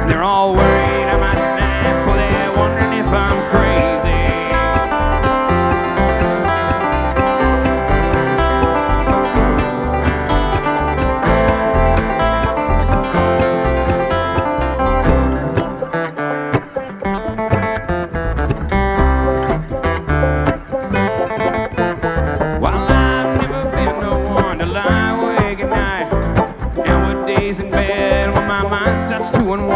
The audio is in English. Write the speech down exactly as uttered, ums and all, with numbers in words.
They're all worried I might snap, for they're wondering if I'm crazy. While I've never been the one to lie awake at night, nowadays in bed when my mind starts to unwind,